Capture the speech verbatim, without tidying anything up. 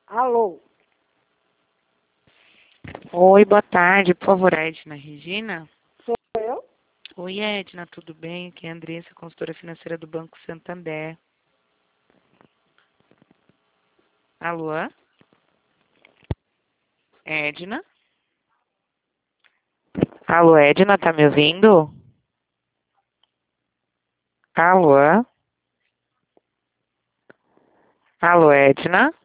Alô? Oi, boa tarde. Por favor, Edna Regina? Sou eu? Oi, Edna, tudo bem? Aqui é a Andressa, consultora financeira do Banco Santander. Alô? Edna? Alô, Edna, tá me ouvindo? Alô? Alô, Edna?